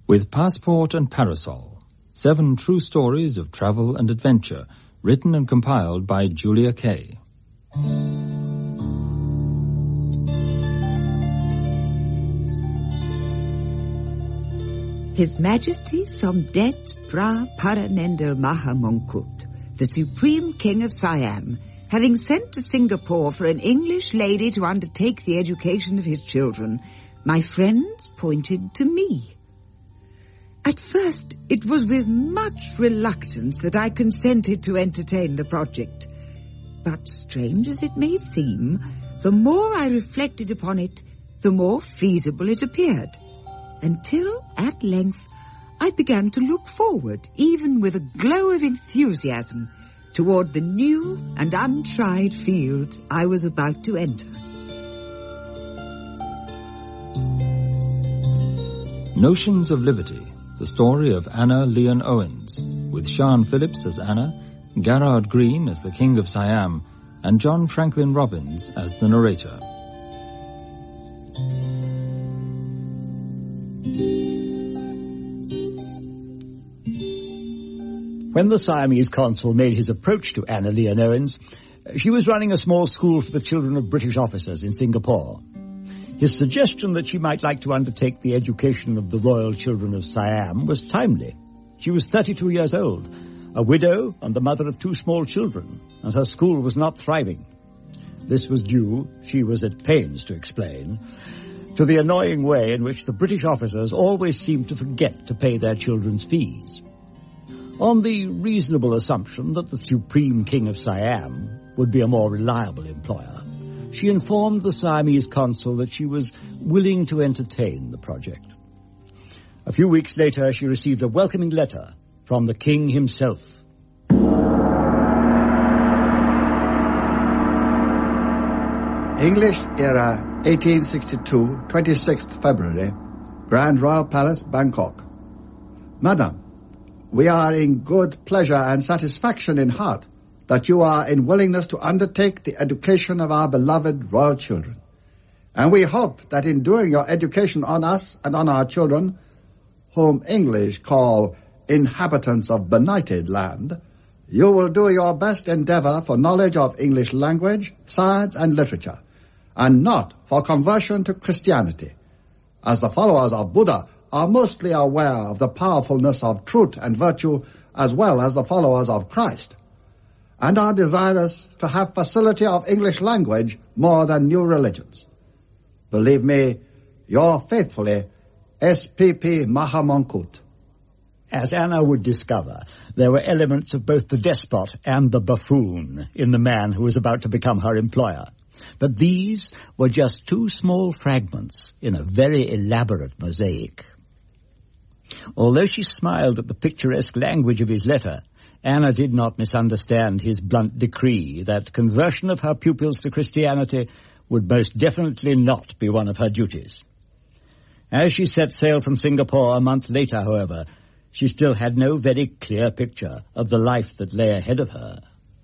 With Passport and Parasol, 7 true stories of travel and adventure, written and compiled by Julia Kay. His Majesty Somdet Pra Paramendel Maha Mongkut, the Supreme King of Siam, having sent to Singapore for an English lady to undertake the education of his children, my friends pointed to me. At first, it was with much reluctance that I consented to entertain the project. But strange as it may seem, the more I reflected upon it, the more feasible it appeared. Until, at length, I began to look forward, even with a glow of enthusiasm, toward the new and untried field I was about to enter. Notions of Liberty, the story of Anna Leon Owens, with Sian Phillips as Anna, Garrard Green as the King of Siam, and John Franklin Robbins as the narrator. When the Siamese consul made his approach to Anna Leon Owens, she was running a small school for the children of British officers in Singapore. His suggestion that she might like to undertake the education of the royal children of Siam was timely. She was 32 years old, a widow and the mother of 2 small children, and her school was not thriving. This was due, she was at pains to explain, to the annoying way in which the British officers always seemed to forget to pay their children's fees. On the reasonable assumption that the Supreme King of Siam would be a more reliable employer, she informed the Siamese consul that she was willing to entertain the project. A few weeks later, she received a welcoming letter from the king himself. English era 1862, 26th February, Grand Royal Palace, Bangkok. Madam, we are in good pleasure and satisfaction in heart that you are in willingness to undertake the education of our beloved royal children. And we hope that in doing your education on us and on our children, whom English call inhabitants of benighted land, you will do your best endeavor for knowledge of English language, science, and literature, and not for conversion to Christianity, as the followers of Buddha are mostly aware of the powerfulness of truth and virtue as well as the followers of Christ, and are desirous to have facility of English language more than new religions. Believe me, your faithfully, S.P.P. Maha Mongkut. As Anna would discover, there were elements of both the despot and the buffoon in the man who was about to become her employer. But these were just 2 small fragments in a very elaborate mosaic. Although she smiled at the picturesque language of his letter, Anna did not misunderstand his blunt decree that conversion of her pupils to Christianity would most definitely not be one of her duties. As she set sail from Singapore a month later, however, she still had no very clear picture of the life that lay ahead of her.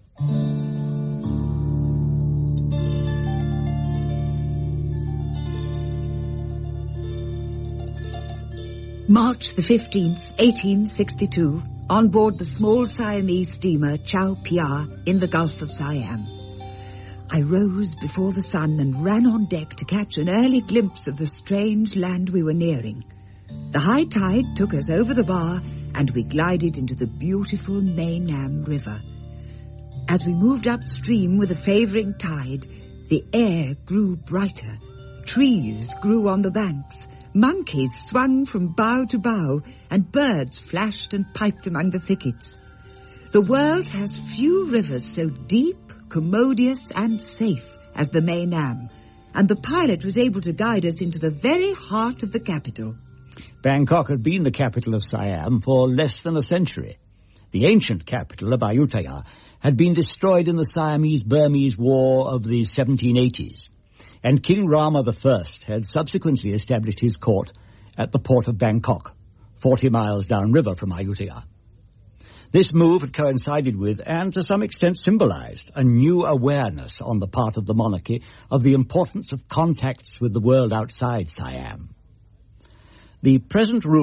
March the 15th, 1862, on board the small Siamese steamer Chao Pia in the Gulf of Siam. I rose before the sun and ran on deck to catch an early glimpse of the strange land we were nearing. The high tide took us over the bar and we glided into the beautiful Mae Nam River. As we moved upstream with the favouring tide, the air grew brighter. Trees grew on the banks. Monkeys swung from bough to bough, and birds flashed and piped among the thickets. The world has few rivers so deep, commodious, and safe as the Mae Nam, and the pilot was able to guide us into the very heart of the capital. Bangkok had been the capital of Siam for less than a century. The ancient capital of Ayutthaya had been destroyed in the Siamese-Burmese War of the 1780s. And King Rama I had subsequently established his court at the port of Bangkok, 40 miles downriver from Ayutthaya. This move had coincided with, and to some extent symbolized, a new awareness on the part of the monarchy of the importance of contacts with the world outside Siam. The present ruler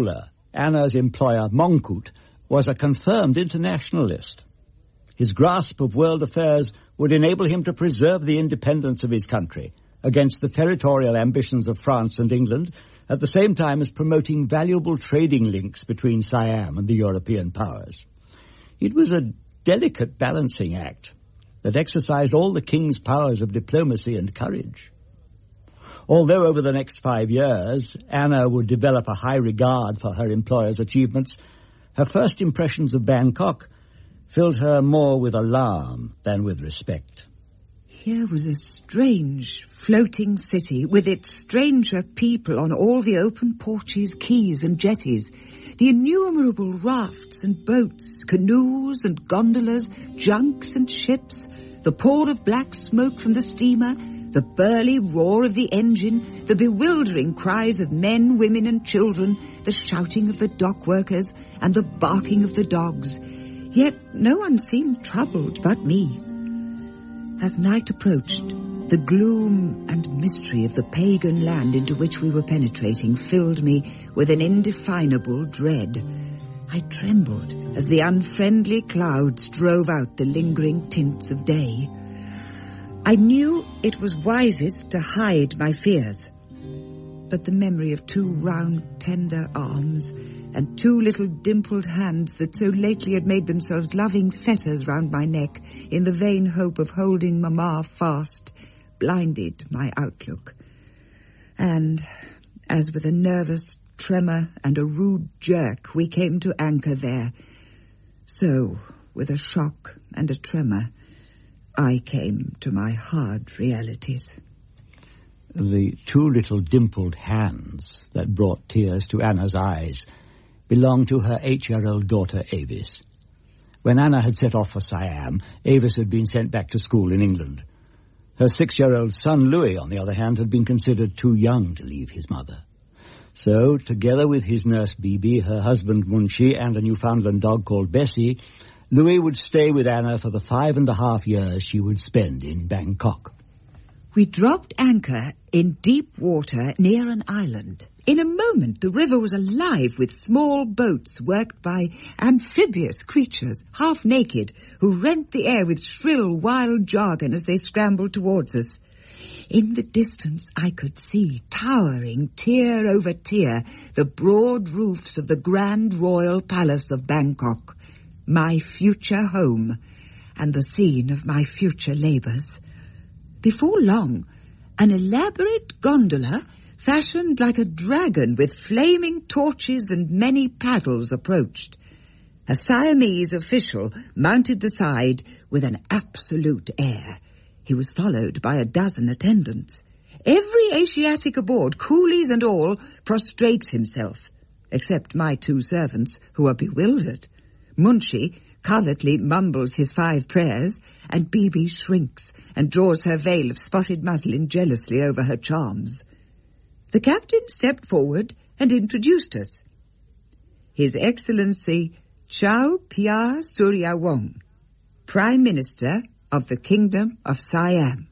Anna's employer, Moncoute, was a confirmed internationalist. His grasp of world affairs would enable him to preserve the independence of his country against the territorial ambitions of France and England, at the same time as promoting valuable trading links between Siam and the European powers. It was a delicate balancing act that exercised all the king's powers of diplomacy and courage. Although over the next 5 years Anna would develop a high regard for her employer's achievements, her first impressions of Bangkok filled her more with alarm than with respect. Here was a strange, floating city with its stranger people on all the open porches, quays and jetties, the innumerable rafts and boats, canoes and gondolas, junks and ships, the pour of black smoke from the steamer, the burly roar of the engine, the bewildering cries of men, women and children, the shouting of the dock workers and the barking of the dogs. Yet no one seemed troubled but me. As night approached, the gloom and mystery of the pagan land into which we were penetrating filled me with an indefinable dread. I trembled as the unfriendly clouds drove out the lingering tints of day. I knew it was wisest to hide my fears, but the memory of 2 round, tender arms and 2 little dimpled hands that so lately had made themselves loving fetters round my neck in the vain hope of holding Mamma fast blinded my outlook. And, as with a nervous tremor and a rude jerk we came to anchor there, so, with a shock and a tremor, I came to my hard realities. The 2 little dimpled hands that brought tears to Anna's eyes belonged to her 8-year-old daughter Avis. When Anna had set off for Siam, Avis had been sent back to school in England. Her 6-year-old son Louis, on the other hand, had been considered too young to leave his mother. So, together with his nurse Bibi, her husband Munshi, and a Newfoundland dog called Bessie, Louis would stay with Anna for the 5.5 years she would spend in Bangkok. We dropped anchor in deep water near an island. In a moment, the river was alive with small boats worked by amphibious creatures, half naked, who rent the air with shrill, wild jargon as they scrambled towards us. In the distance, I could see, towering tier over tier, the broad roofs of the Grand Royal Palace of Bangkok, my future home, and the scene of my future labours. Before long, an elaborate gondola, fashioned like a dragon with flaming torches and many paddles, approached. A Siamese official mounted the side with an absolute air. He was followed by 12 attendants. Every Asiatic aboard, coolies and all, prostrates himself, except my 2 servants, who are bewildered. Munshi covertly mumbles his 5 prayers, and Bibi shrinks and draws her veil of spotted muslin jealously over her charms. The captain stepped forward and introduced us. His Excellency Chow Phya Suryawong, Prime Minister of the Kingdom of Siam.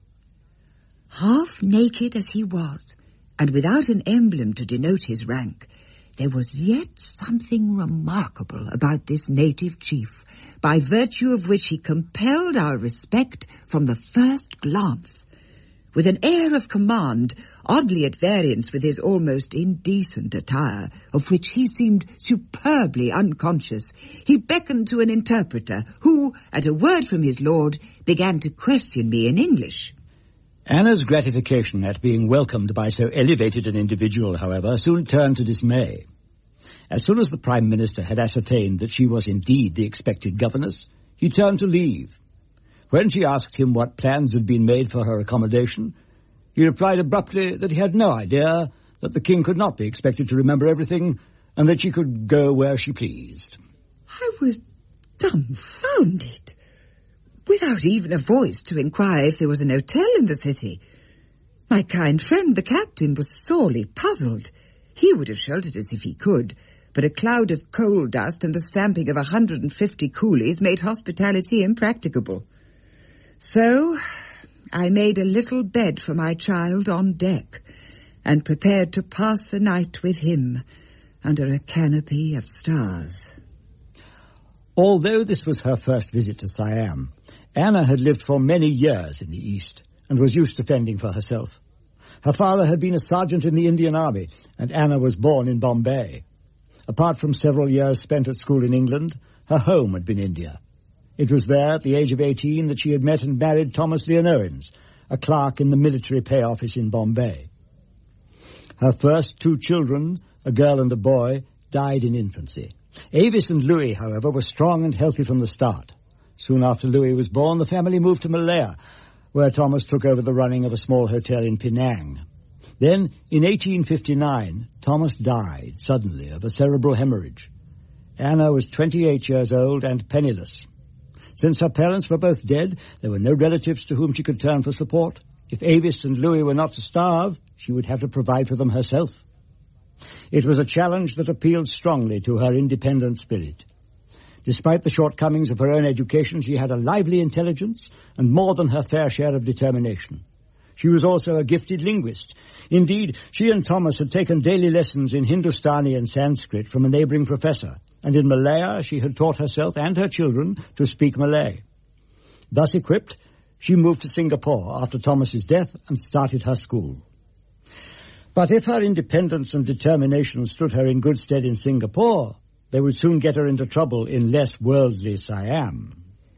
Half naked as he was, and without an emblem to denote his rank, there was yet something remarkable about this native chief, by virtue of which he compelled our respect from the first glance. With an air of command, oddly at variance with his almost indecent attire, of which he seemed superbly unconscious, he beckoned to an interpreter, who, at a word from his lord, began to question me in English. Anna's gratification at being welcomed by so elevated an individual, however, soon turned to dismay. As soon as the Prime Minister had ascertained that she was indeed the expected governess, he turned to leave. When she asked him what plans had been made for her accommodation, he replied abruptly that he had no idea, that the king could not be expected to remember everything, and that she could go where she pleased. I was dumbfounded, without even a voice to inquire if there was an hotel in the city. My kind friend, the captain, was sorely puzzled. He would have sheltered us if he could, but a cloud of coal dust and the stamping of 150 coolies made hospitality impracticable. So I made a little bed for my child on deck and prepared to pass the night with him, under a canopy of stars. Although this was her first visit to Siam, Anna had lived for many years in the East and was used to fending for herself. Her father had been a sergeant in the Indian Army, and Anna was born in Bombay. Apart from several years spent at school in England, her home had been India. It was there, at the age of 18, that she had met and married Thomas Leon Owens, a clerk in the military pay office in Bombay. Her first two children, a girl and a boy, died in infancy. Avis and Louis, however, were strong and healthy from the start. Soon after Louis was born, the family moved to Malaya, where Thomas took over the running of a small hotel in Penang. Then, in 1859, Thomas died suddenly of a cerebral hemorrhage. Anna was 28 years old and penniless. Since her parents were both dead, there were no relatives to whom she could turn for support. If Avis and Louis were not to starve, she would have to provide for them herself. It was a challenge that appealed strongly to her independent spirit. Despite the shortcomings of her own education, she had a lively intelligence and more than her fair share of determination. She was also a gifted linguist. Indeed, she and Thomas had taken daily lessons in Hindustani and Sanskrit from a neighboring professor, and in Malaya she had taught herself and her children to speak Malay. Thus equipped, she moved to Singapore after Thomas's death and started her school. But if her independence and determination stood her in good stead in Singapore, they would soon get her into trouble in less worldly Siam.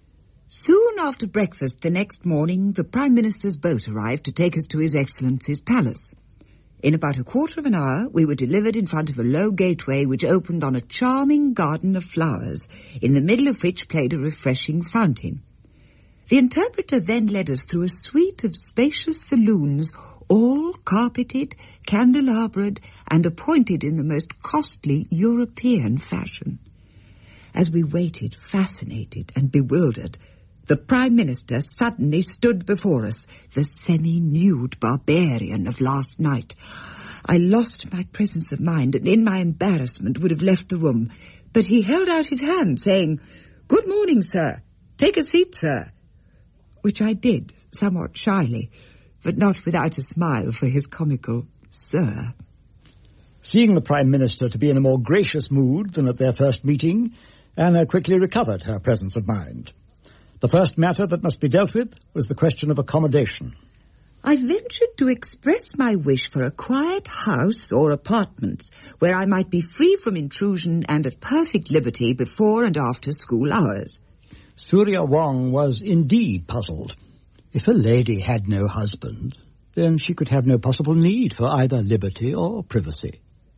Soon after breakfast the next morning, the Prime Minister's boat arrived to take us to His Excellency's palace. In about a quarter of an hour, we were delivered in front of a low gateway which opened on a charming garden of flowers, in the middle of which played a refreshing fountain. The interpreter then led us through a suite of spacious saloons, all carpeted, candelabred, and appointed in the most costly European fashion. As we waited, fascinated and bewildered, the Prime Minister suddenly stood before us, the semi-nude barbarian of last night. I lost my presence of mind and in my embarrassment would have left the room, but he held out his hand, saying, "Good morning, sir. Take a seat, sir," which I did, somewhat shyly, but not without a smile for his comical "sir." Seeing the Prime Minister to be in a more gracious mood than at their first meeting, Anna quickly recovered her presence of mind. The first matter that must be dealt with was the question of accommodation. I ventured to express my wish for a quiet house or apartments where I might be free from intrusion and at perfect liberty before and after school hours. Surya Wong was indeed puzzled. If a lady had no husband, then she could have no possible need for either liberty or privacy.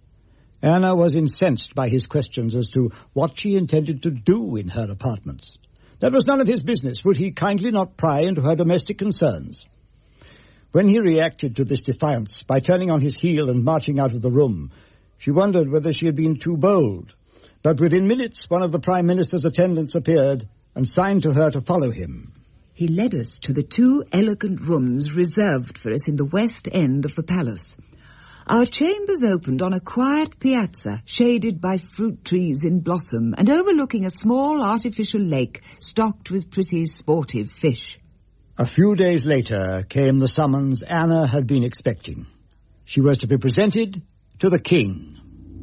Anna was incensed by his questions as to what she intended to do in her apartments. That was none of his business. Would he kindly not pry into her domestic concerns? When he reacted to this defiance by turning on his heel and marching out of the room, she wondered whether she had been too bold. But within minutes, one of the Prime Minister's attendants appeared and signed to her to follow him. He led us to the 2 elegant rooms reserved for us in the west end of the palace. Our chambers opened on a quiet piazza, shaded by fruit trees in blossom and overlooking a small artificial lake stocked with pretty sportive fish. A few days later came the summons Anna had been expecting. She was to be presented to the king.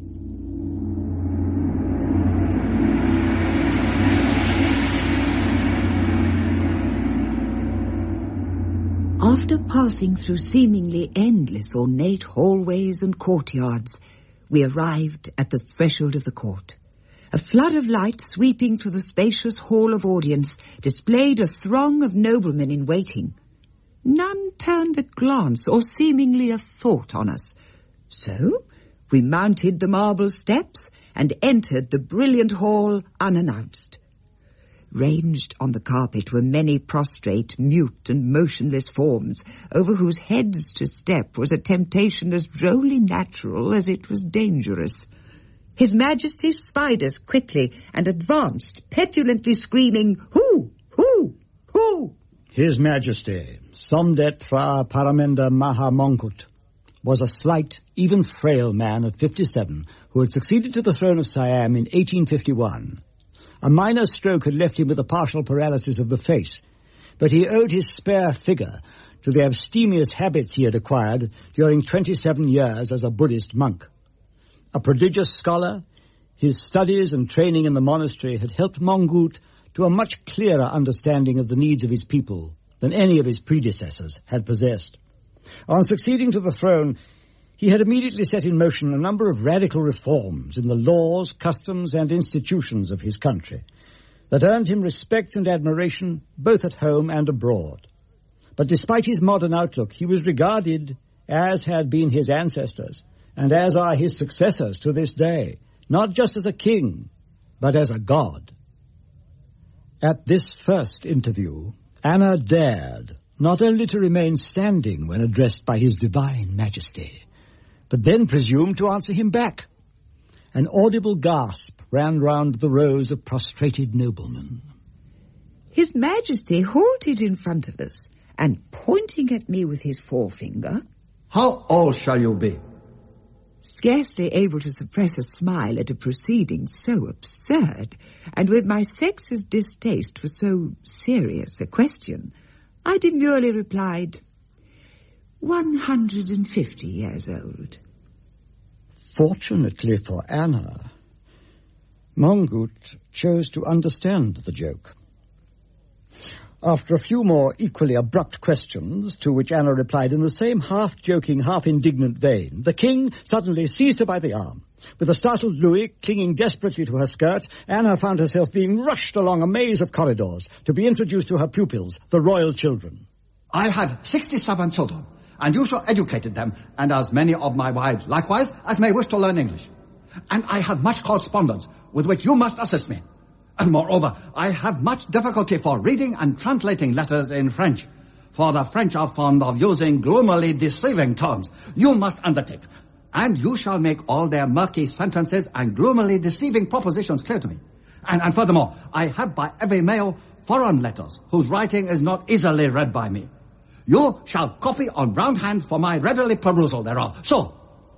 After passing through seemingly endless ornate hallways and courtyards, we arrived at the threshold of the court. A flood of light sweeping through the spacious hall of audience displayed a throng of noblemen in waiting. None turned a glance or seemingly a thought on us. So we mounted the marble steps and entered the brilliant hall unannounced. Ranged on the carpet were many prostrate, mute and motionless forms, over whose heads to step was a temptation as drolly natural as it was dangerous. His Majesty spied us quickly and advanced, petulantly screaming, "Who? Who? Who?" His Majesty, Somdet Phra Paramendra Mahamongkut, was a slight, even frail man of 57 who had succeeded to the throne of Siam in 1851. A minor stroke had left him with a partial paralysis of the face, but he owed his spare figure to the abstemious habits he had acquired during 27 years as a Buddhist monk. A prodigious scholar, his studies and training in the monastery had helped Mongut to a much clearer understanding of the needs of his people than any of his predecessors had possessed. On succeeding to the throne, he had immediately set in motion a number of radical reforms in the laws, customs, and institutions of his country that earned him respect and admiration both at home and abroad. But despite his modern outlook, he was regarded, as had been his ancestors, and as are his successors to this day, not just as a king, but as a god. At this first interview, Anna dared not only to remain standing when addressed by his divine majesty, but then presumed to answer him back. An audible gasp ran round the rows of prostrated noblemen. His Majesty halted in front of us, and pointing at me with his forefinger... How old shall you be? Scarcely able to suppress a smile at a proceeding so absurd, and with my sex's distaste for so serious a question, I demurely replied, 150 years old. Fortunately for Anna, Mongut chose to understand the joke. After a few more equally abrupt questions, to which Anna replied in the same half-joking, half-indignant vein, the king suddenly seized her by the arm. With a startled Louis clinging desperately to her skirt, Anna found herself being rushed along a maze of corridors to be introduced to her pupils, the royal children. I had 67 children, and you shall educate them, and as many of my wives likewise as may wish to learn English. And I have much correspondence with which you must assist me. And moreover, I have much difficulty for reading and translating letters in French, for the French are fond of using gloomily deceiving terms. You must undertake, and you shall make all their murky sentences and gloomily deceiving propositions clear to me. And furthermore, I have by every mail foreign letters whose writing is not easily read by me. You shall copy on round hand for my readily perusal thereof. So,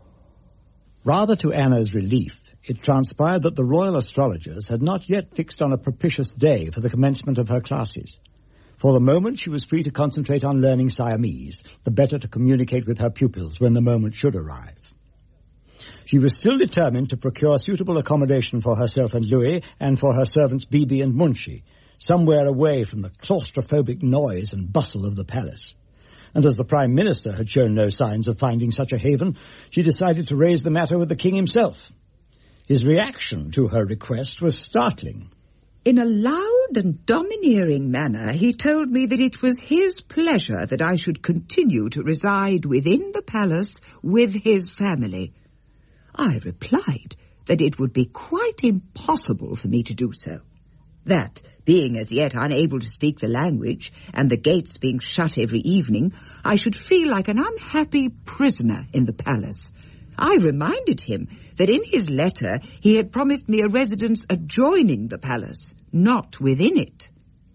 rather to Anna's relief, it transpired that the royal astrologers had not yet fixed on a propitious day for the commencement of her classes. For the moment, she was free to concentrate on learning Siamese, the better to communicate with her pupils when the moment should arrive. She was still determined to procure suitable accommodation for herself and Louis, and for her servants Bibi and Munshi, somewhere away from the claustrophobic noise and bustle of the palace. And as the Prime Minister had shown no signs of finding such a haven, she decided to raise the matter with the king himself. His reaction to her request was startling. In a loud and domineering manner, he told me that it was his pleasure that I should continue to reside within the palace with his family. I replied that it would be quite impossible for me to do so. That, being as yet unable to speak the language, and the gates being shut every evening, I should feel like an unhappy prisoner in the palace. I reminded him that in his letter he had promised me a residence adjoining the palace, not within it.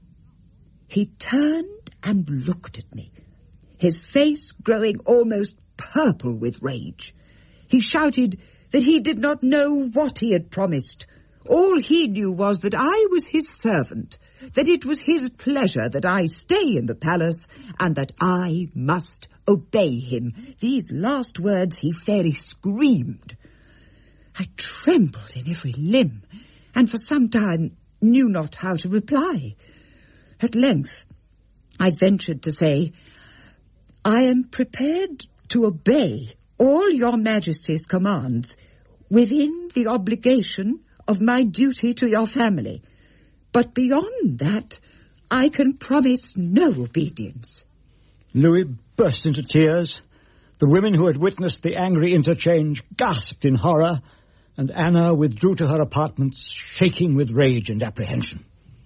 He turned and looked at me, his face growing almost purple with rage. He shouted that he did not know what he had promised. All he knew was that I was his servant, that it was his pleasure that I stay in the palace, and that I must obey him. These last words he fairly screamed. I trembled in every limb, and for some time knew not how to reply. At length I ventured to say, I am prepared to obey all your Majesty's commands within the obligation of my duty to your family. But beyond that, I can promise no obedience. Louis burst into tears. The women who had witnessed the angry interchange gasped in horror, and Anna withdrew to her apartments, shaking with rage and apprehension.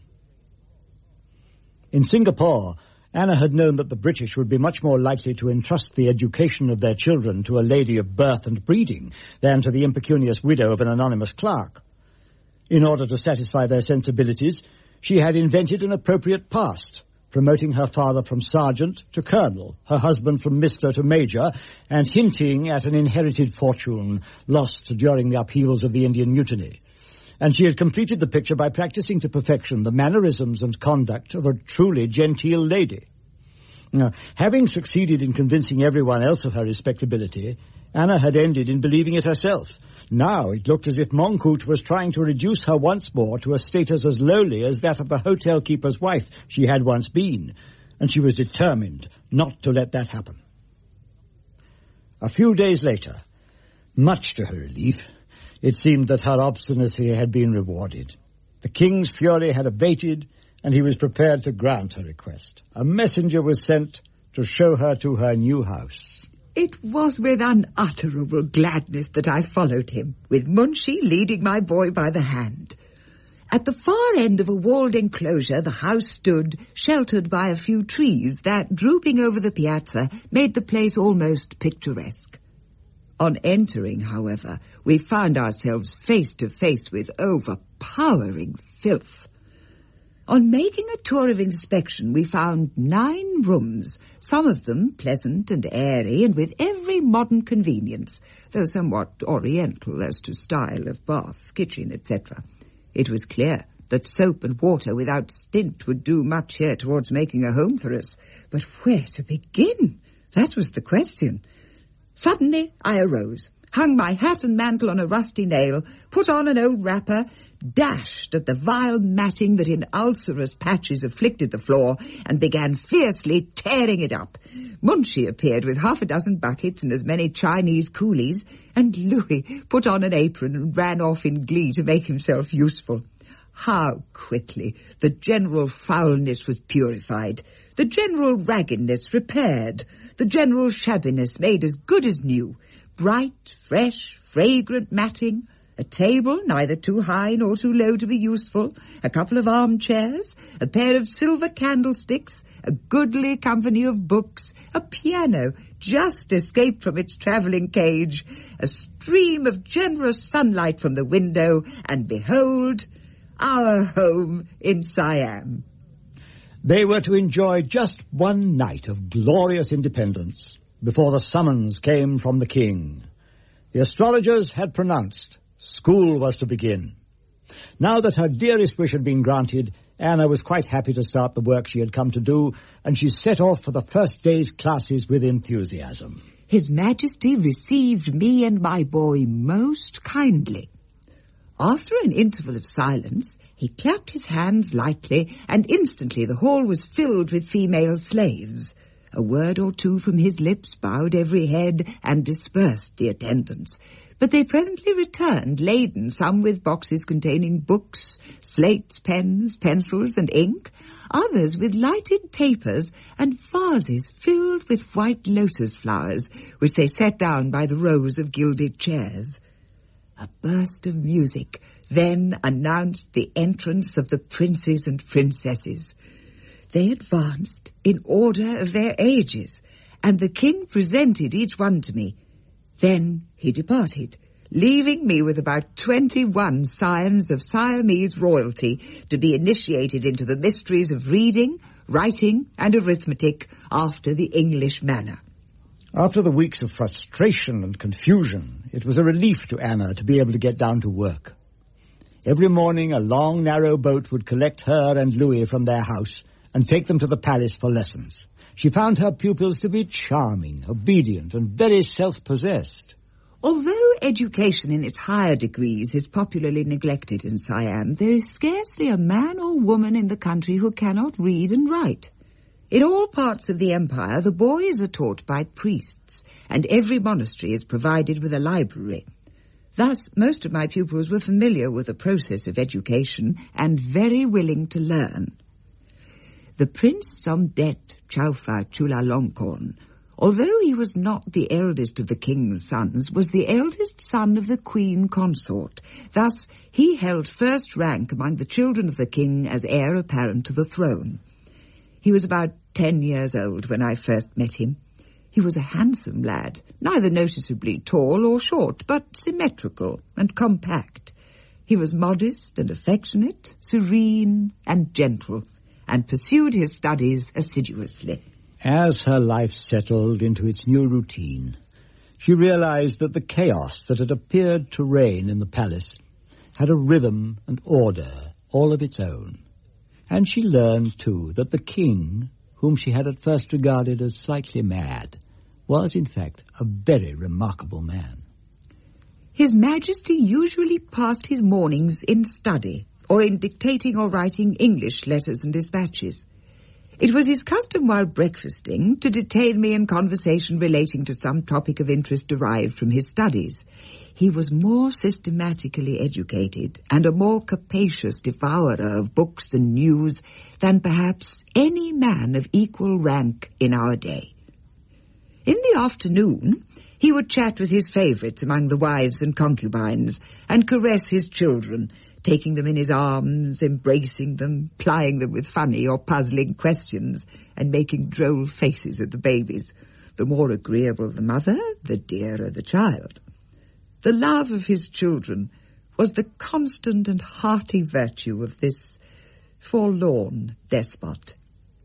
In Singapore, Anna had known that the British would be much more likely to entrust the education of their children to a lady of birth and breeding than to the impecunious widow of an anonymous clerk. In order to satisfy their sensibilities, she had invented an appropriate past, promoting her father from sergeant to colonel, her husband from Mr. to Major, and hinting at an inherited fortune lost during the upheavals of the Indian Mutiny. And she had completed the picture by practicing to perfection the mannerisms and conduct of a truly genteel lady. Now, having succeeded in convincing everyone else of her respectability, Anna had ended in believing it herself, Now it looked as if Moncoute was trying to reduce her once more to a status as lowly as that of the hotel keeper's wife she had once been, and she was determined not to let that happen. A few days later, much to her relief, it seemed that her obstinacy had been rewarded. The king's fury had abated, and he was prepared to grant her request. A messenger was sent to show her to her new house. It was with unutterable gladness that I followed him, with Munshi leading my boy by the hand. At the far end of a walled enclosure, the house stood, sheltered by a few trees that, drooping over the piazza, made the place almost picturesque. On entering, however, we found ourselves face to face with overpowering filth. On making a tour of inspection, we found 9 rooms, some of them pleasant and airy and with every modern convenience, though somewhat oriental as to style of bath, kitchen, etc. It was clear that soap and water without stint would do much here towards making a home for us. But where to begin? That was the question. Suddenly I arose, hung my hat and mantle on a rusty nail, put on an old wrapper, dashed at the vile matting that in ulcerous patches afflicted the floor, and began fiercely tearing it up. Munshi appeared with 6 buckets and as many Chinese coolies, and Louis put on an apron and ran off in glee to make himself useful. How quickly the general foulness was purified, the general raggedness repaired, the general shabbiness made as good as new. Bright, fresh, fragrant matting, a table neither too high nor too low to be useful, a couple of armchairs, a pair of silver candlesticks, a goodly company of books, a piano just escaped from its travelling cage, a stream of generous sunlight from the window, and behold, our home in Siam. They were to enjoy just one night of glorious independence before the summons came from the king. The astrologers had pronounced school was to begin. Now that her dearest wish had been granted, Anna was quite happy to start the work she had come to do, and she set off for the first day's classes with enthusiasm. His Majesty received me and my boy most kindly. After an interval of silence, he clapped his hands lightly, and instantly the hall was filled with female slaves. A word or two from his lips bowed every head and dispersed the attendants. But they presently returned, laden, some with boxes containing books, slates, pens, pencils, and ink, others with lighted tapers and vases filled with white lotus flowers, which they set down by the rows of gilded chairs. A burst of music then announced the entrance of the princes and princesses. They advanced in order of their ages, and the king presented each one to me. Then he departed, leaving me with about 21 scions of Siamese royalty to be initiated into the mysteries of reading, writing, and arithmetic after the English manner. After the weeks of frustration and confusion, it was a relief to Anna to be able to get down to work. Every morning a long, narrow boat would collect her and Louis from their house and take them to the palace for lessons. She found her pupils to be charming, obedient, and very self-possessed. Although education in its higher degrees is popularly neglected in Siam, there is scarcely a man or woman in the country who cannot read and write. In all parts of the empire, the boys are taught by priests, and every monastery is provided with a library. Thus, most of my pupils were familiar with the process of education and very willing to learn. The Prince Somdet Chaufa Chulalongkorn, although he was not the eldest of the king's sons, was the eldest son of the queen consort. Thus, he held first rank among the children of the king as heir apparent to the throne. He was about 10 years old when I first met him. He was a handsome lad, neither noticeably tall or short, but symmetrical and compact. He was modest and affectionate, serene and gentle, and pursued his studies assiduously. As her life settled into its new routine, she realized that the chaos that had appeared to reign in the palace had a rhythm and order all of its own. And she learned, too, that the king, whom she had at first regarded as slightly mad, was, in fact, a very remarkable man. His Majesty usually passed his mornings in study, or in dictating or writing English letters and dispatches. It was his custom while breakfasting to detain me in conversation relating to some topic of interest derived from his studies. He was more systematically educated and a more capacious devourer of books and news than perhaps any man of equal rank in our day. In the afternoon, he would chat with his favourites among the wives and concubines and caress his children, taking them in his arms, embracing them, plying them with funny or puzzling questions, and making droll faces at the babies. The more agreeable the mother, the dearer the child. The love of his children was the constant and hearty virtue of this forlorn despot.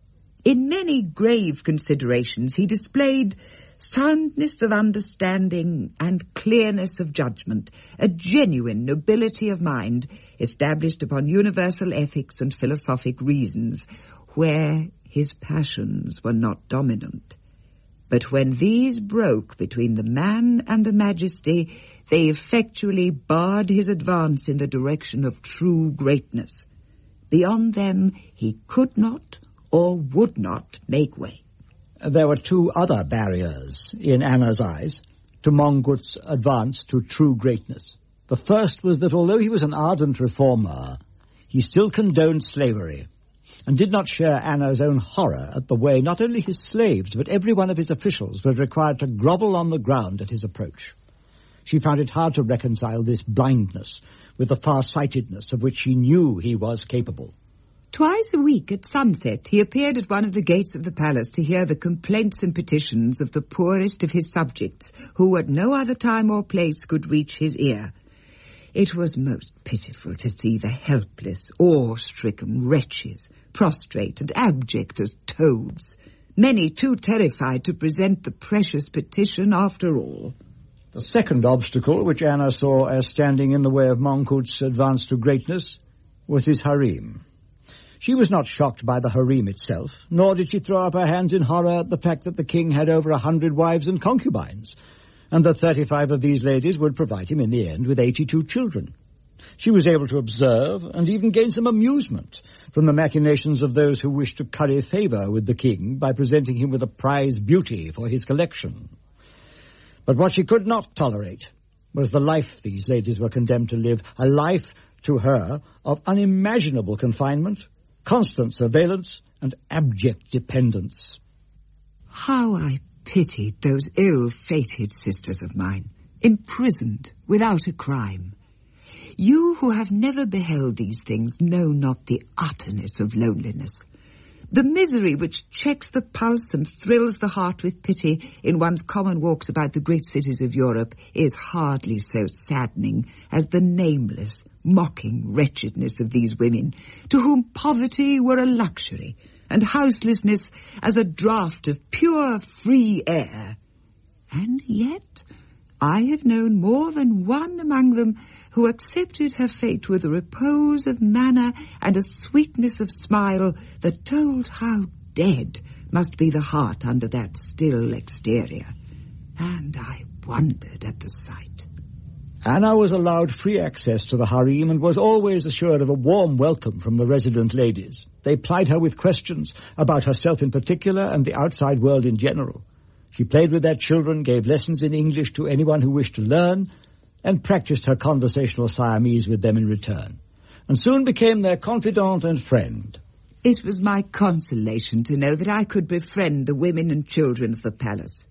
In many grave considerations he displayed soundness of understanding and clearness of judgment, a genuine nobility of mind established upon universal ethics and philosophic reasons, where his passions were not dominant. But when these broke between the man and the majesty, they effectually barred his advance in the direction of true greatness. Beyond them he could not or would not make way. There were two other barriers, in Anna's eyes, to Mongkut's advance to true greatness. The first was that although he was an ardent reformer, he still condoned slavery, and did not share Anna's own horror at the way not only his slaves, but every one of his officials was required to grovel on the ground at his approach. She found it hard to reconcile this blindness with the far-sightedness of which she knew he was capable. Twice a week at sunset he appeared at one of the gates of the palace to hear the complaints and petitions of the poorest of his subjects, who at no other time or place could reach his ear. It was most pitiful to see the helpless, awe-stricken wretches, prostrate and abject as toads, many too terrified to present the precious petition after all. The second obstacle which Anna saw as standing in the way of Mongkut's advance to greatness was his harem. She was not shocked by the harem itself, nor did she throw up her hands in horror at the fact that the king had over 100 wives and concubines, and that 35 of these ladies would provide him in the end with 82 children. She was able to observe and even gain some amusement from the machinations of those who wished to curry favour with the king by presenting him with a prize beauty for his collection. But what she could not tolerate was the life these ladies were condemned to live, a life, to her, of unimaginable confinement, constant surveillance, and abject dependence. How I pitied those ill-fated sisters of mine, imprisoned without a crime. You who have never beheld these things know not the utterness of loneliness. The misery which checks the pulse and thrills the heart with pity in one's common walks about the great cities of Europe is hardly so saddening as the nameless, mocking wretchedness of these women, to whom poverty were a luxury, and houselessness as a draught of pure, free air. And yet I have known more than one among them who accepted her fate with a repose of manner and a sweetness of smile that told how dead must be the heart under that still exterior. And I wondered at the sight. Anna was allowed free access to the harem and was always assured of a warm welcome from the resident ladies. They plied her with questions about herself in particular and the outside world in general. She played with their children, gave lessons in English to anyone who wished to learn, and practiced her conversational Siamese with them in return, and soon became their confidant and friend. It was my consolation to know that I could befriend the women and children of the palace.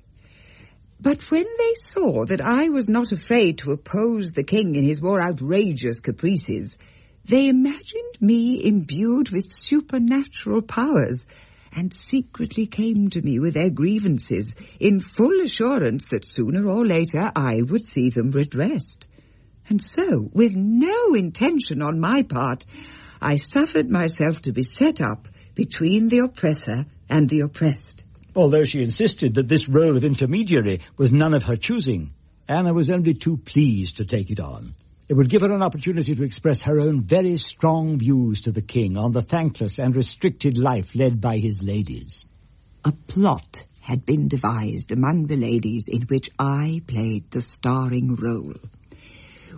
But when they saw that I was not afraid to oppose the king in his more outrageous caprices, they imagined me imbued with supernatural powers, and secretly came to me with their grievances, in full assurance that sooner or later I would see them redressed. And so, with no intention on my part, I suffered myself to be set up between the oppressor and the oppressed. Although she insisted that this role of intermediary was none of her choosing, Anna was only too pleased to take it on. It would give her an opportunity to express her own very strong views to the king on the thankless and restricted life led by his ladies. A plot had been devised among the ladies in which I played the starring role.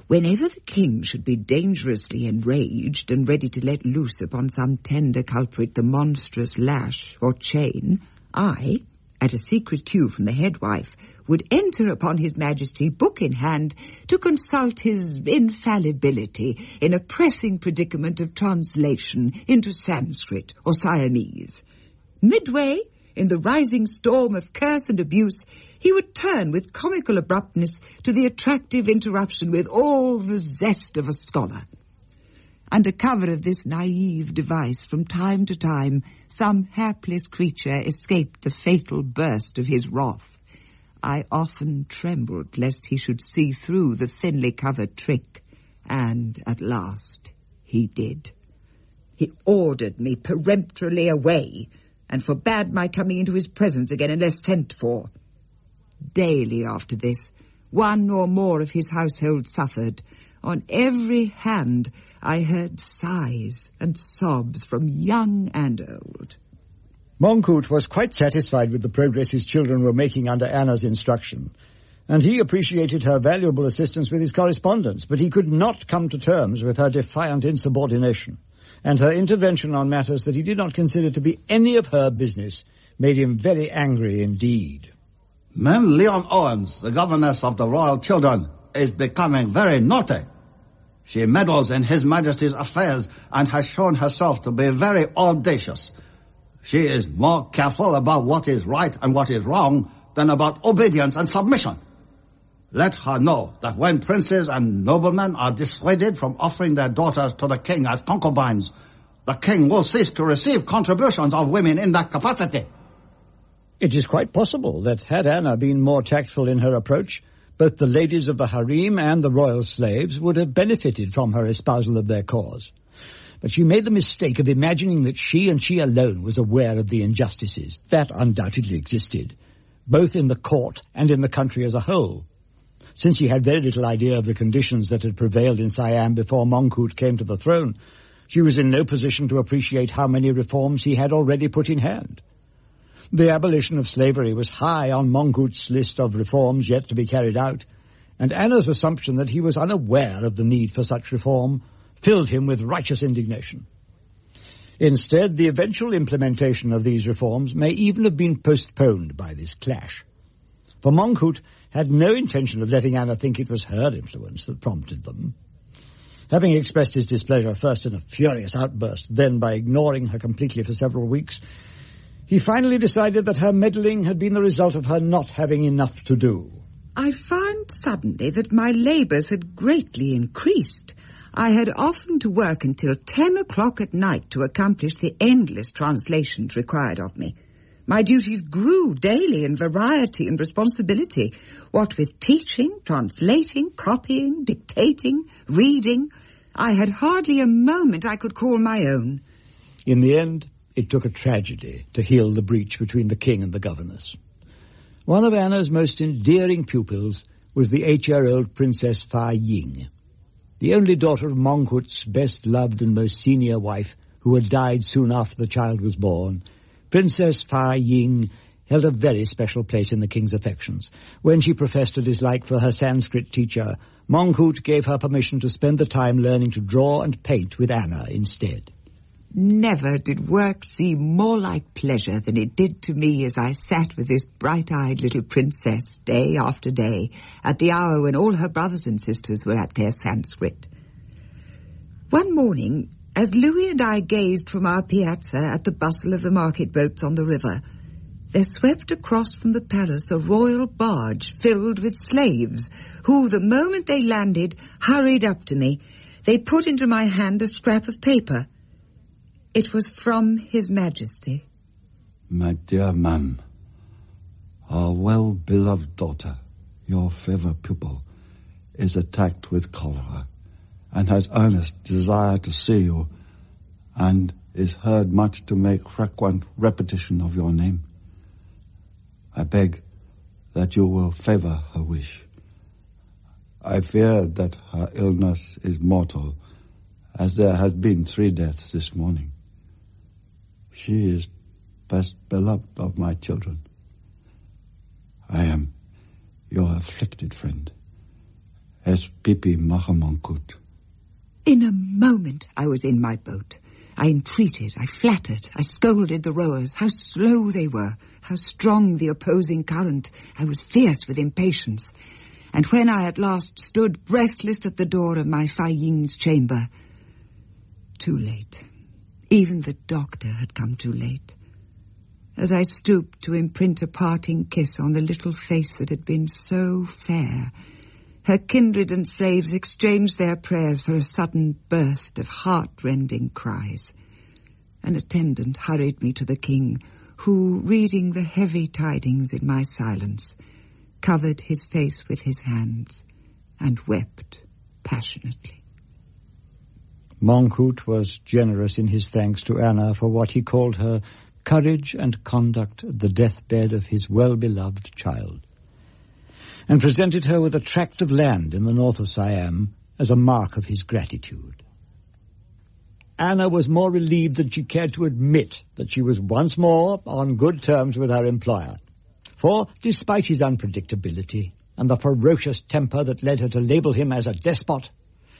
Whenever the king should be dangerously enraged and ready to let loose upon some tender culprit the monstrous lash or chain, I, at a secret cue from the head wife, would enter upon His Majesty, book in hand, to consult his infallibility in a pressing predicament of translation into Sanskrit or Siamese. Midway, in the rising storm of curse and abuse, he would turn with comical abruptness to the attractive interruption with all the zest of a scholar. Under cover of this naive device, from time to time, some hapless creature escaped the fatal burst of his wrath. I often trembled lest he should see through the thinly covered trick, and at last he did. He ordered me peremptorily away, and forbade my coming into his presence again unless sent for. Daily after this, one or more of his household suffered. On every hand I heard sighs and sobs from young and old. Moncoute was quite satisfied with the progress his children were making under Anna's instruction, and he appreciated her valuable assistance with his correspondence, but he could not come to terms with her defiant insubordination, and her intervention on matters that he did not consider to be any of her business made him very angry indeed. Ma'am Leon Owens, the governess of the royal children, is becoming very naughty. She meddles in His Majesty's affairs and has shown herself to be very audacious. She is more careful about what is right and what is wrong than about obedience and submission. Let her know that when princes and noblemen are dissuaded from offering their daughters to the king as concubines, the king will cease to receive contributions of women in that capacity. It is quite possible that had Anna been more tactful in her approach, both the ladies of the harem and the royal slaves would have benefited from her espousal of their cause. But she made the mistake of imagining that she and she alone was aware of the injustices that undoubtedly existed, both in the court and in the country as a whole. Since she had very little idea of the conditions that had prevailed in Siam before Moncoute came to the throne, she was in no position to appreciate how many reforms he had already put in hand. The abolition of slavery was high on Moncoute's list of reforms yet to be carried out, and Anna's assumption that he was unaware of the need for such reform filled him with righteous indignation. Instead, the eventual implementation of these reforms may even have been postponed by this clash. For Moncoute had no intention of letting Anna think it was her influence that prompted them. Having expressed his displeasure first in a furious outburst, then by ignoring her completely for several weeks, he finally decided that her meddling had been the result of her not having enough to do. I found suddenly that my labours had greatly increased. I had often to work until 10 o'clock at night to accomplish the endless translations required of me. My duties grew daily in variety and responsibility, what with teaching, translating, copying, dictating, reading. I had hardly a moment I could call my own. In the end, it took a tragedy to heal the breach between the king and the governess. One of Anna's most endearing pupils was the 8-year-old Princess Fa Ying, the only daughter of Moncoute's best-loved and most senior wife, who had died soon after the child was born. Princess Fa Ying held a very special place in the king's affections. When she professed a dislike for her Sanskrit teacher, Moncoute gave her permission to spend the time learning to draw and paint with Anna instead. Never did work seem more like pleasure than it did to me as I sat with this bright-eyed little princess day after day at the hour when all her brothers and sisters were at their Sanskrit. One morning, as Louis and I gazed from our piazza at the bustle of the market boats on the river, there swept across from the palace a royal barge filled with slaves, who, the moment they landed, hurried up to me. They put into my hand a scrap of paper. It was from His Majesty. My dear ma'am, our well-beloved daughter, your favourite pupil, is attacked with cholera and has earnest desire to see you and is heard much to make frequent repetition of your name. I beg that you will favour her wish. I fear that her illness is mortal, as there has been 3 deaths this morning. She is best beloved of my children. I am your afflicted friend, Es Pipi Machamonkut. In a moment I was in my boat. I entreated, I flattered, I scolded the rowers. How slow they were, how strong the opposing current. I was fierce with impatience. And when I at last stood breathless at the door of my Faying's chamber, too late. Even the doctor had come too late. As I stooped to imprint a parting kiss on the little face that had been so fair, her kindred and slaves exchanged their prayers for a sudden burst of heart-rending cries. An attendant hurried me to the king, who, reading the heavy tidings in my silence, covered his face with his hands and wept passionately. Monkhout was generous in his thanks to Anna for what he called her courage and conduct at the deathbed of his well-beloved child, and presented her with a tract of land in the north of Siam as a mark of his gratitude. Anna was more relieved than she cared to admit that she was once more on good terms with her employer. For, despite his unpredictability and the ferocious temper that led her to label him as a despot,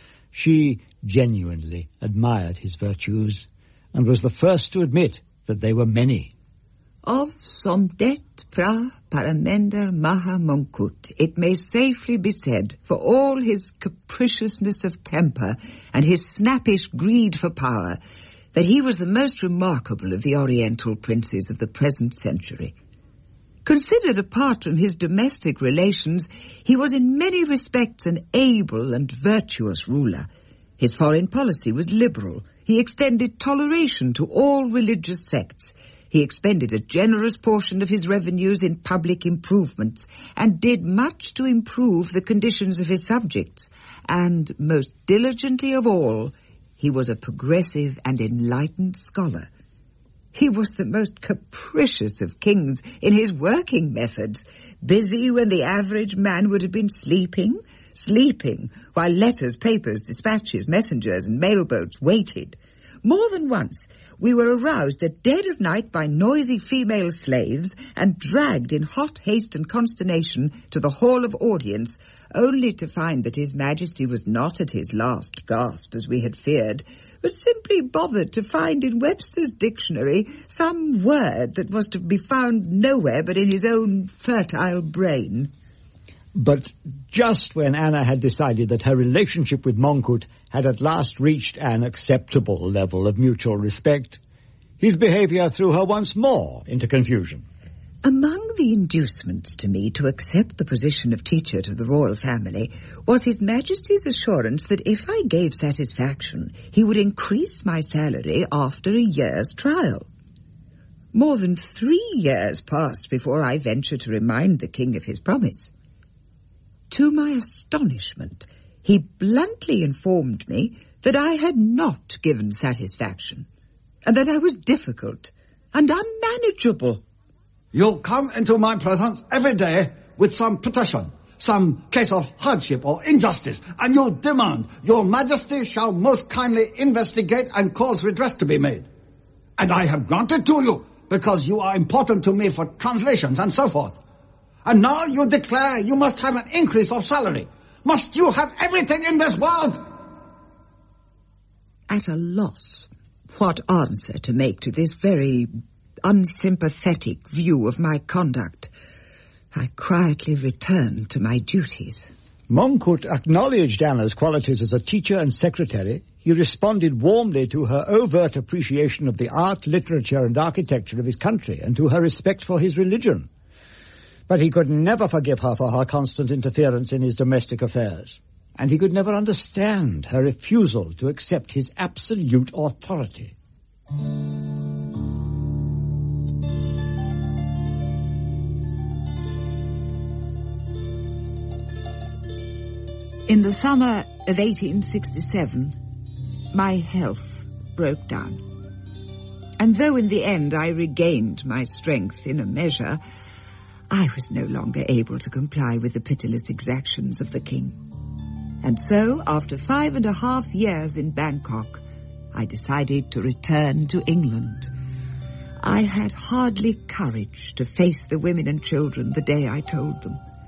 she genuinely admired his virtues and was the first to admit that they were many. Of Somdet Pra Paramender Maha Monkut, it may safely be said, for all his capriciousness of temper and his snappish greed for power, that he was the most remarkable of the Oriental princes of the present century. Considered apart from his domestic relations, he was in many respects an able and virtuous ruler. His foreign policy was liberal. He extended toleration to all religious sects. He expended a generous portion of his revenues in public improvements and did much to improve the conditions of his subjects. And most diligently of all, he was a progressive and enlightened scholar. He was the most capricious of kings in his working methods, busy when the average man would have been sleeping, while letters, papers, dispatches, messengers, and mailboats waited. More than once, we were aroused at dead of night by noisy female slaves and dragged in hot haste and consternation to the hall of audience, only to find that His Majesty was not at his last gasp, as we had feared, but simply bothered to find in Webster's dictionary some word that was to be found nowhere but in his own fertile brain. But just when Anna had decided that her relationship with Monkhout had at last reached an acceptable level of mutual respect, his behaviour threw her once more into confusion. Among the inducements to me to accept the position of teacher to the royal family was His Majesty's assurance that if I gave satisfaction, he would increase my salary after a year's trial. More than 3 years passed before I ventured to remind the king of his promise. To my astonishment, he bluntly informed me that I had not given satisfaction, and that I was difficult and unmanageable. You come into my presence every day with some petition, some case of hardship or injustice, and you demand your Majesty shall most kindly investigate and cause redress to be made. And I have granted to you because you are important to me for translations and so forth. And now you declare you must have an increase of salary. Must you have everything in this world? At a loss, what answer to make to this very unsympathetic view of my conduct, I quietly returned to my duties. Monkhout acknowledged Anna's qualities as a teacher and secretary. He responded warmly to her overt appreciation of the art, literature, and architecture of his country, and to her respect for his religion. But he could never forgive her for her constant interference in his domestic affairs, and he could never understand her refusal to accept his absolute authority. In the summer of 1867, my health broke down. And though in the end I regained my strength in a measure, I was no longer able to comply with the pitiless exactions of the king. And so, after 5.5 years in Bangkok, I decided to return to England. I had hardly courage to face the women and children the day I told them.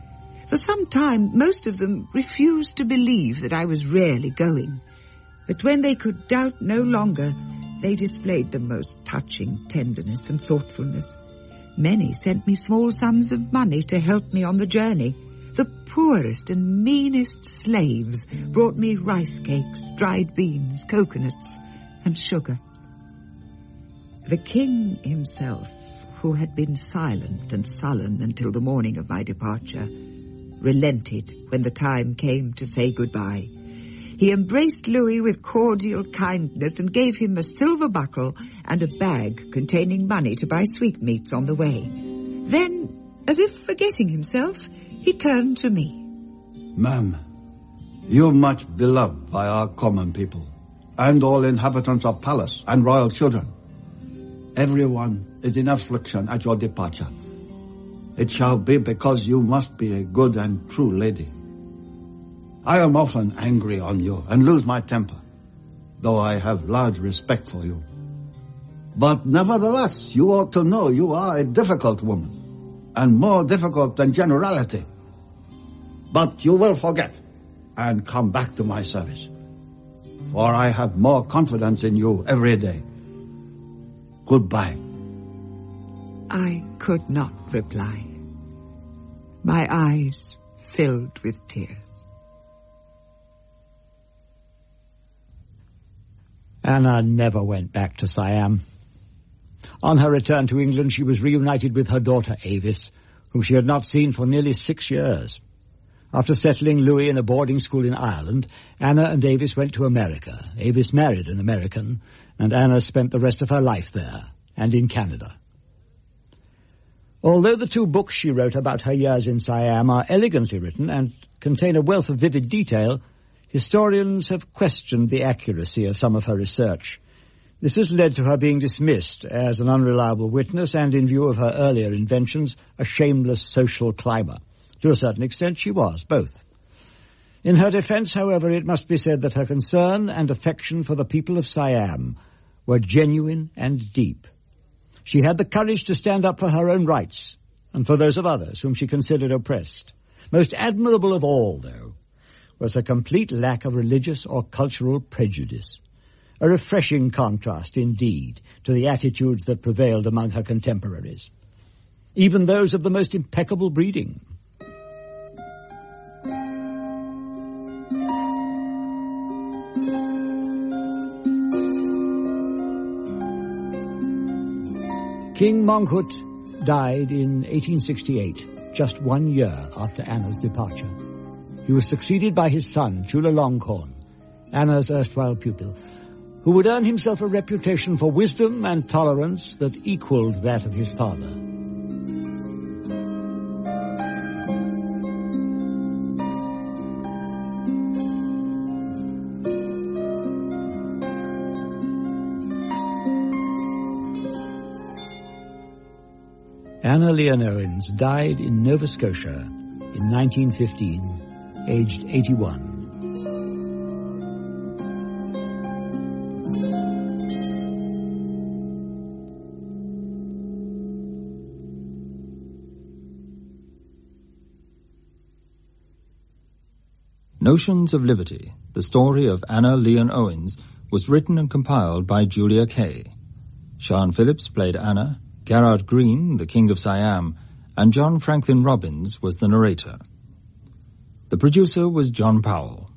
For some time, most of them refused to believe that I was really going. But when they could doubt no longer, they displayed the most touching tenderness and thoughtfulness. Many sent me small sums of money to help me on the journey. The poorest and meanest slaves brought me rice cakes, dried beans, coconuts, and sugar. The king himself, who had been silent and sullen until the morning of my departure, relented when the time came to say goodbye. He embraced Louis with cordial kindness and gave him a silver buckle and a bag containing money to buy sweetmeats on the way. Then, as if forgetting himself, he turned to me. Ma'am, you're much beloved by our common people and all inhabitants of palace and royal children. Everyone is in affliction at your departure. It shall be because you must be a good and true lady. I am often angry on you and lose my temper, though I have large respect for you. But nevertheless, you ought to know you are a difficult woman, and more difficult than generality. But you will forget and come back to my service, for I have more confidence in you every day. Goodbye. I could not reply. My eyes filled with tears. Anna never went back to Siam. On her return to England, she was reunited with her daughter Avis, whom she had not seen for nearly 6 years. After settling Louis in a boarding school in Ireland, Anna and Avis went to America. Avis married an American, and Anna spent the rest of her life there and in Canada. Although the 2 books she wrote about her years in Siam are elegantly written and contain a wealth of vivid detail, historians have questioned the accuracy of some of her research. This has led to her being dismissed as an unreliable witness and, in view of her earlier inventions, a shameless social climber. To a certain extent, she was both. In her defense, however, it must be said that her concern and affection for the people of Siam were genuine and deep. She had the courage to stand up for her own rights and for those of others whom she considered oppressed. Most admirable of all, though, was a complete lack of religious or cultural prejudice. A refreshing contrast, indeed, to the attitudes that prevailed among her contemporaries, even those of the most impeccable breeding. King Mongkut died in 1868, just 1 year after Anna's departure. He was succeeded by his son, Chulalongkorn, Anna's erstwhile pupil, who would earn himself a reputation for wisdom and tolerance that equaled that of his father. Anna Leon Owens died in Nova Scotia in 1915, aged 81. Notions of Liberty, the story of Anna Leon Owens, was written and compiled by Julia Kay. Sian Phillips played Anna, Gerard Green, the King of Siam, and John Franklin Robbins was the narrator. The producer was John Powell.